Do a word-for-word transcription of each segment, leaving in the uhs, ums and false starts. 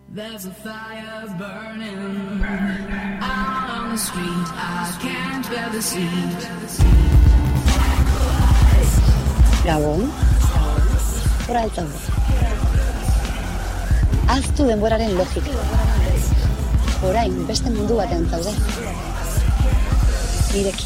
There's a fire burning out on the street. I can't bear the heat. Gabon, ora altzaude. Aztu denboraren logika. Orain beste mundu batean zaude. Nireki.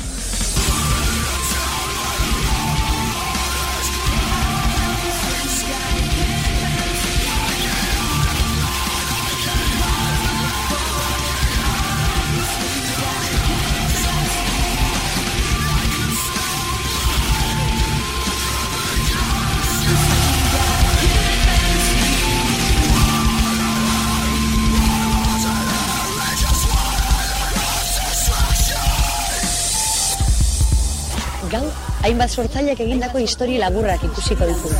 Gaur, hainbat sortzaileak egindako historia laburrak ikusiko ditugu.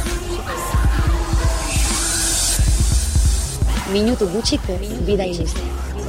Minutu gutxiko bidai liste.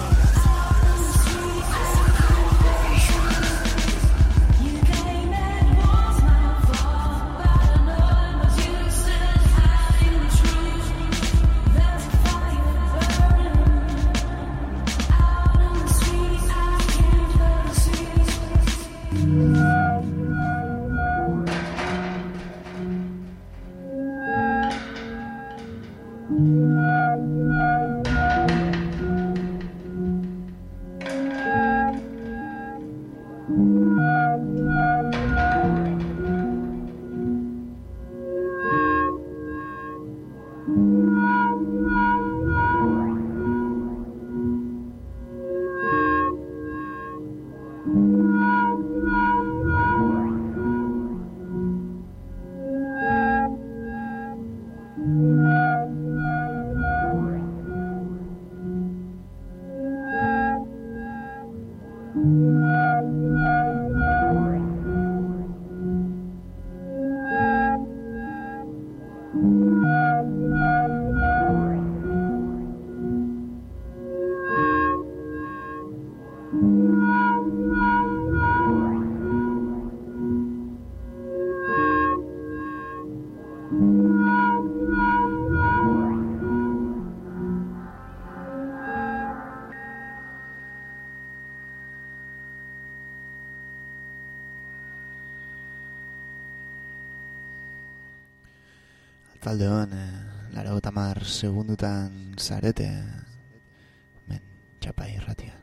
Aldeon, eh, lara gotamar segundutan zarete, men txapa irratian.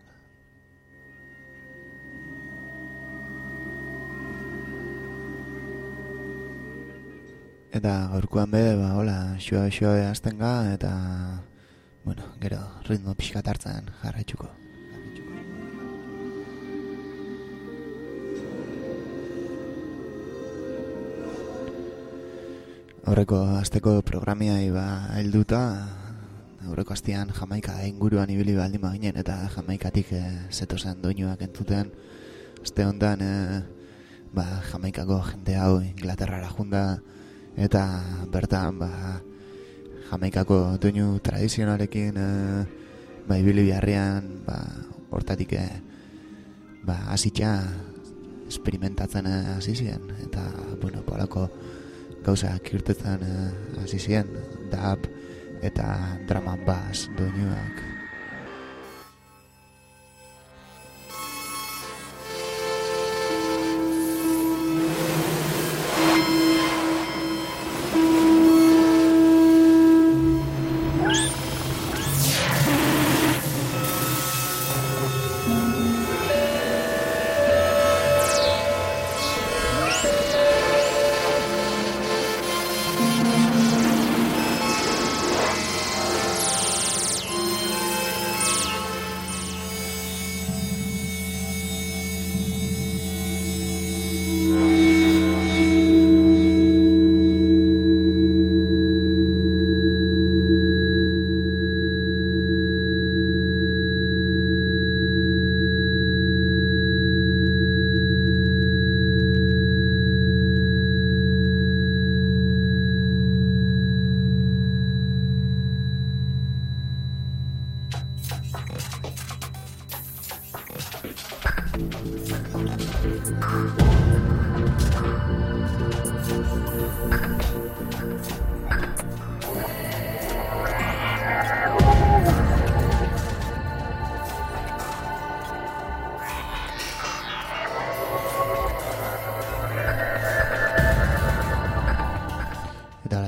Eta gaurkoan be, ba, hola, xua-xua azten ga, eta, bueno, gero, ritmo pixkat hartzen jarraitzuko. Aurreko asteko programiai ba helduta, aurreko astean Jamaika inguruan ibili baldin baginen eta Jamaikatik e, zetozen doinuak entzuten. Aste hontan e, ba Jamaikako jende hau Inglaterrara junda eta bertan ba Jamaikako doinu tradizionalekin e, ba ibili biharrian ba hortatik e, ba hasitza experimentatzen hasi ziren eta bueno, polako gauzak irtetzen hasi uh, ziren, dub eta drum and bass doinuak.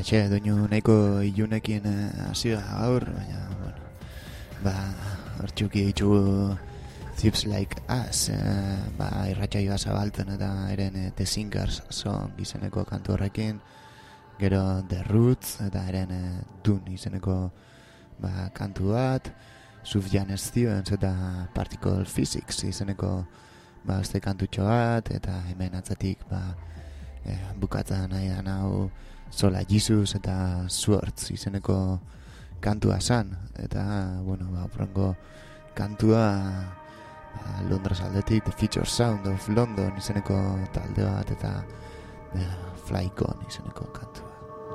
txe, doinu nahiko ilunekin hasi uh, gaur, baina, bueno, ba, hortxuki ditugu Thieves Like Us, uh, ba, irratxaioa zabaltzen eta eren uh, The Singers Song izeneko kantu horrekin, gero The Roots eta eren uh, Dune izeneko ba, kantu bat, Sufjan Stevens eta Particle Physics izeneko ba, beste kantutxo bat, eta hemen atzatik ba, eh, bukatzen nahi da hau Sola Jesus eta Swords izeneko kantua zan, eta bueno, ba, prongo kantua ba, Londres aldetik The Future Sound of London izeneko talde bat, eta ba, Flycon izeneko kantua.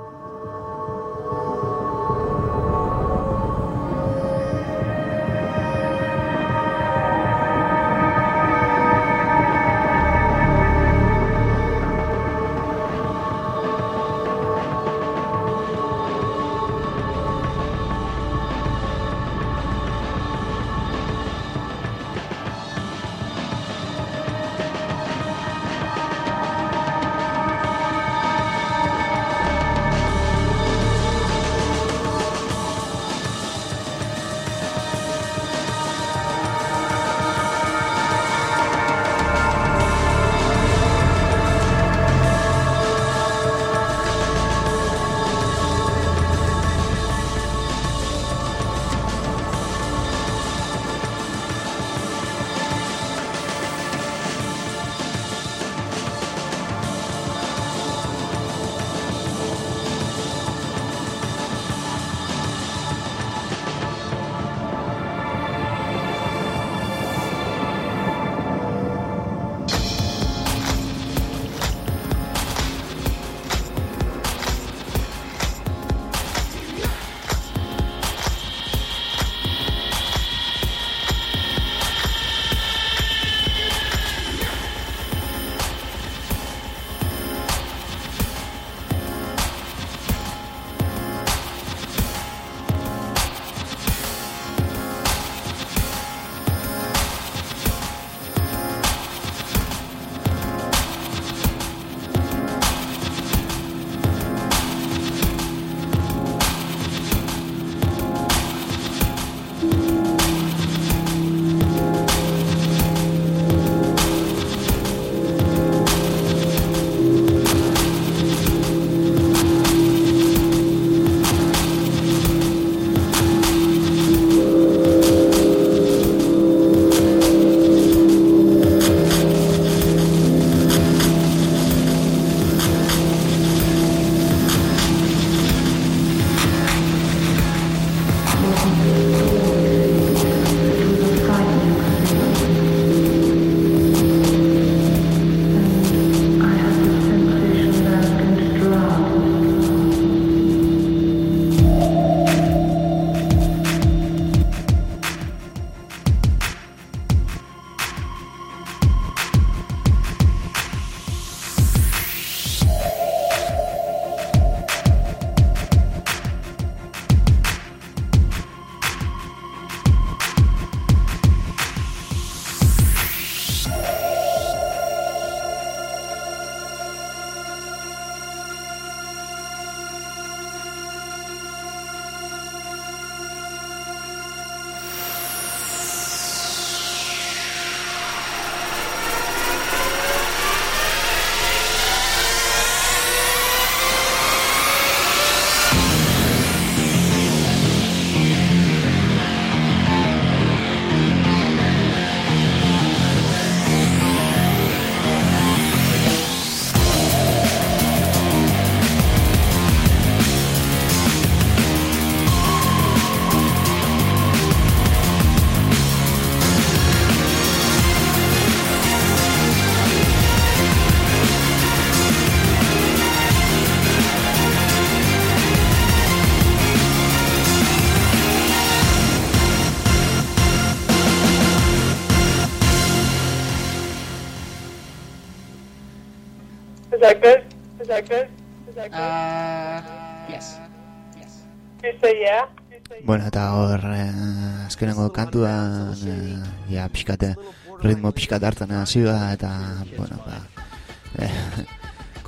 Is that good? Is that good? Is that good? Uh, yes. Yes. You say yeah? Bueno, eta hor, eh, azkenengo kantuan, eh, ja, pixkate, ritmo pixkat hartzen hasi da, eta, bueno, ba, eh,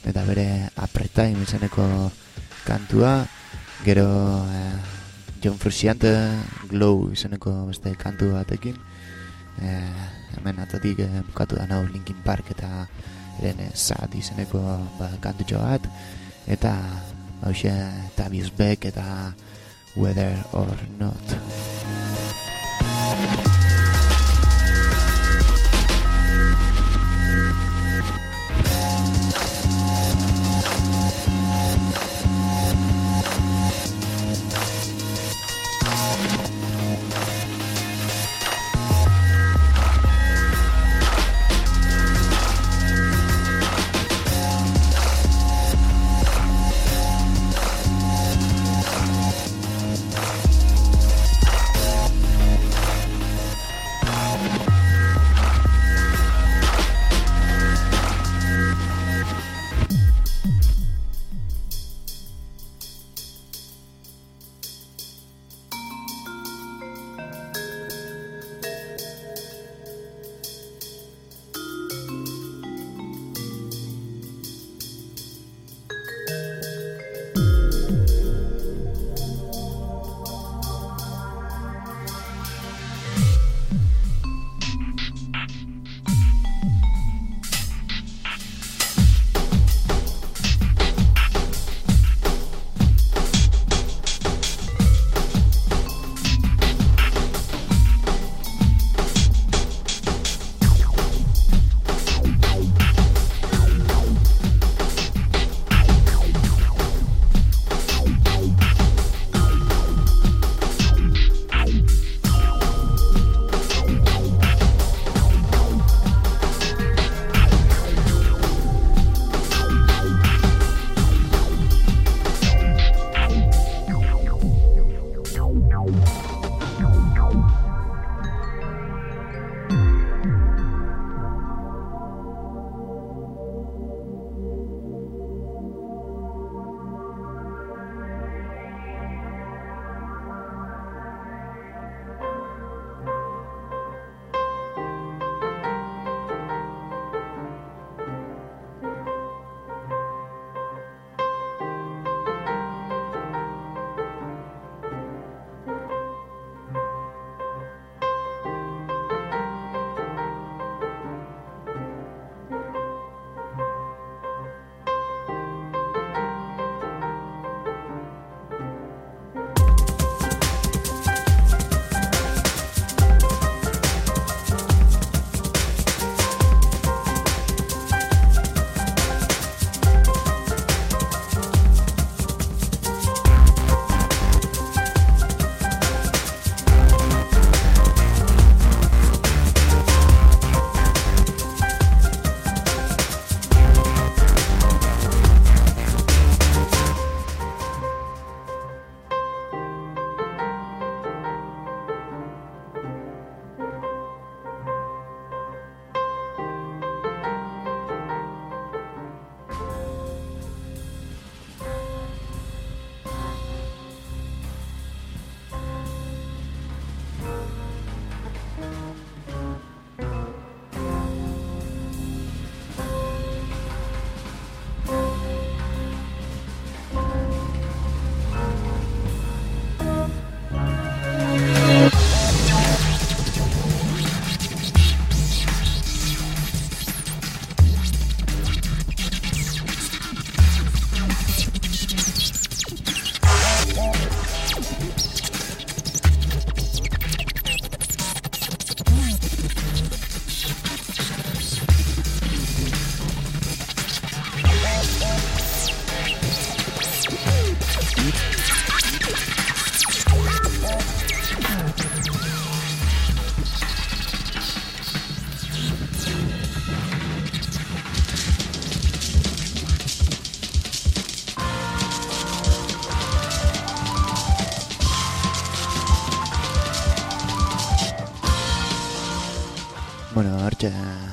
eta bere Apretime izeneko kantua, gero eh, John Frusciante Glow izeneko beste kantu batekin, eh, hemen atatik eh, bukatu da nau Linkin Park eta eren eh, Sad izeneko ba, kantutxo bat, eta hauxe Tavius Beck eta Whether or Not. Bueno, hortxe,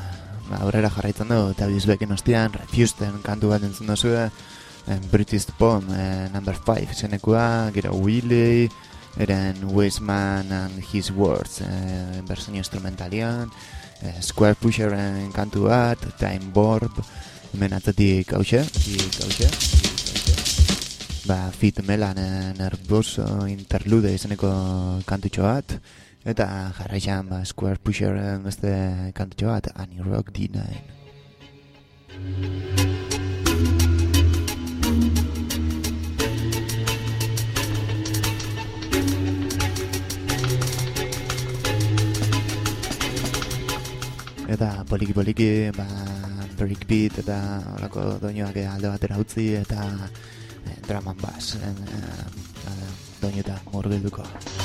ba, aurrera jarraitzen dugu, eta bizbeken ostian, Refusten kantu bat entzun duzu, British Poem, eh, number five izenekua, gero Willy, eren Wasteman and His Words, eh, versión instrumentalian, eh, Square Pusheren kantu bat, Time Borb, Hemen atzatik hause, hause, ba, Fit Melan Nervoso Interlude izeneko kantutxo bat, eta jarraian ba, Square Pusher beste kantutxo bat, Annie Rock D nine. Eta poliki-poliki, ba, breakbeat eta horako doinoak alde batera utzi eta eh, drum and bass eh, eh, doinetan murgilduko.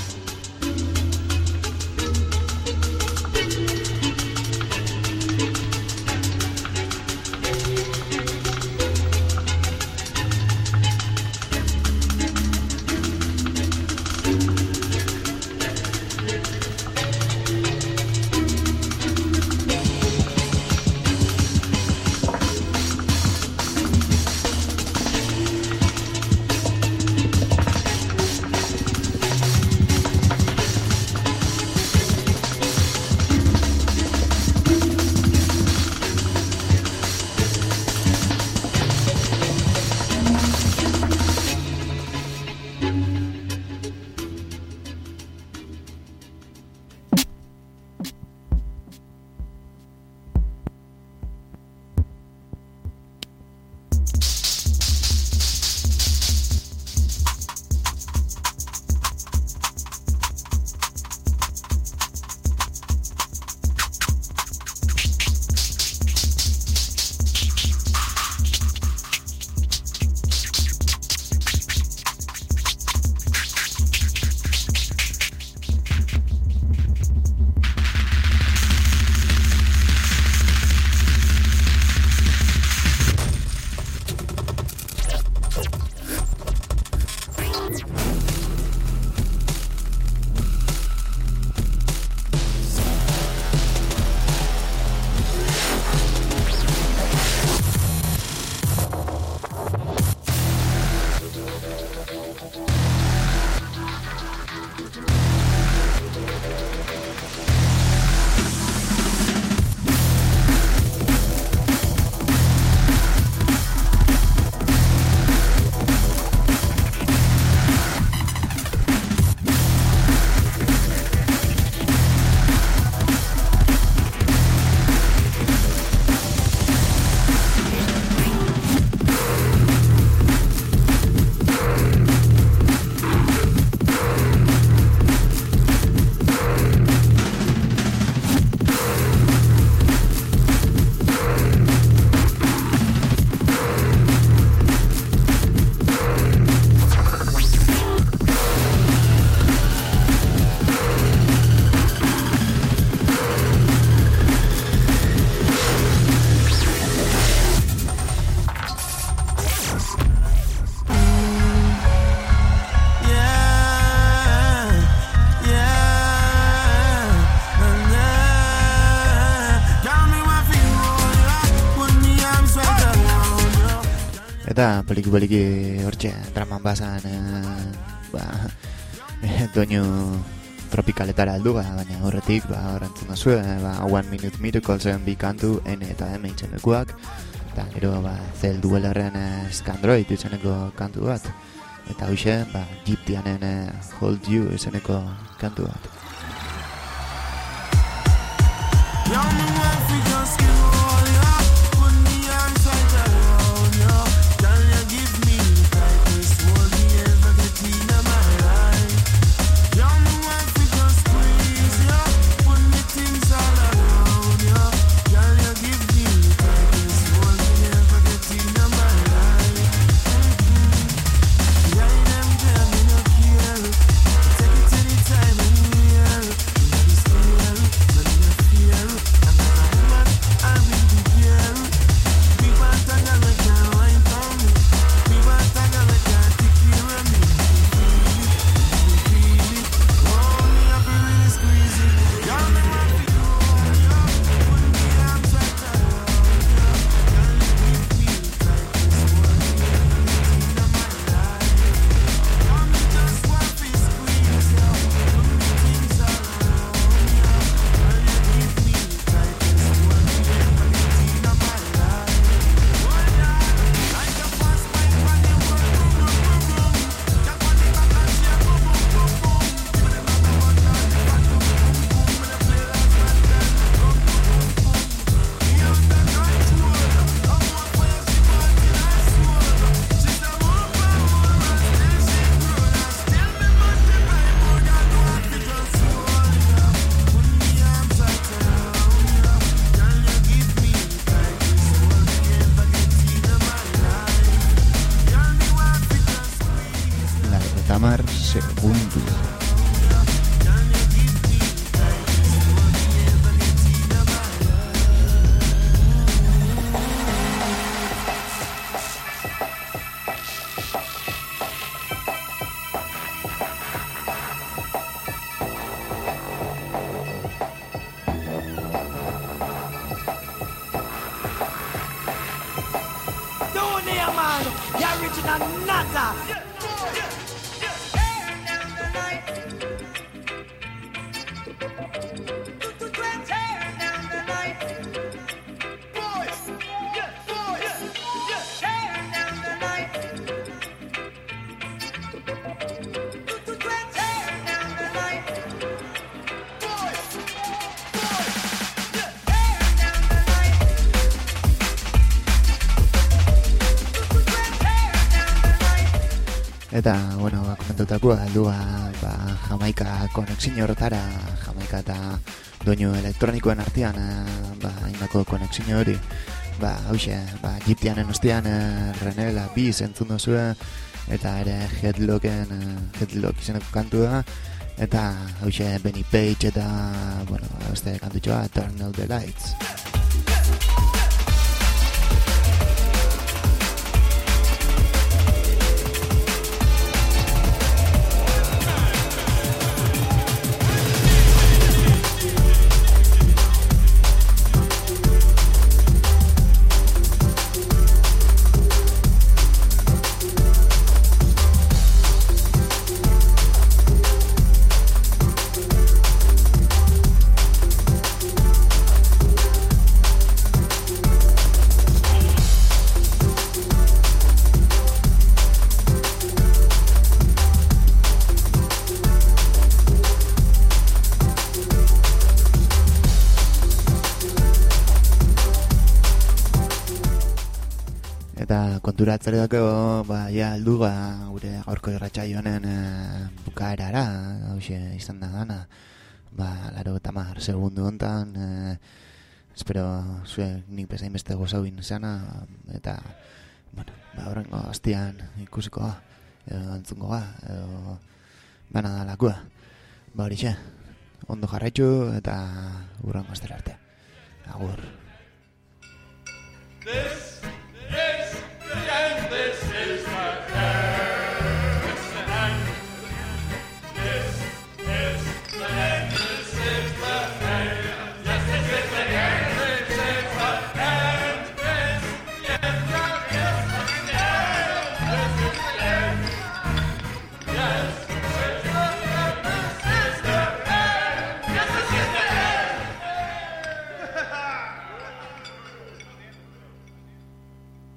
Eta poliki-poliki hortxe draman bazan eh, ba, eh, doinu tropikaletara aldu, ba, baina horretik ba, horrentzen da zuen, ba, One Minute Miraclesen bi kantu N eta M itzenekuak, eta gero ba, Zel Duelerren eh, Skandroid izeneko kantu bat, eta hoxe ba, Gyptianen eh, Hold You izeneko kantu bat. Take it anytime, anywhere. original nata. Eta, bueno, ba, komentutakoa aldu ba, ba, Jamaika konexio horretara, Jamaika eta doinu elektronikoen artean, eh, ba, hainbako konexio hori, ba, hauxe, ba, Gyptianen ostean, eh, René La Biz entzun dozue, eta ere Headlocken, eh, Headlock izeneko kantu da, eta hauxe Benny Page eta, bueno, beste kantutxoa, Turn Out the Lights. Konturatzere dako, ba, ja, aldu, ba, gure gaurko irratsaio honen e, bukaerara, hauxe izan da dana, ba, laro eta mar segundu hontan, e, espero zuek nik bezain beste gozauin izana, eta, bueno, ba, horrengo astian ikusikoa, edo antzungoa, edo bana da lakua, ba, horixe, ondo jarraitzu, eta urrengo astera arte, agur.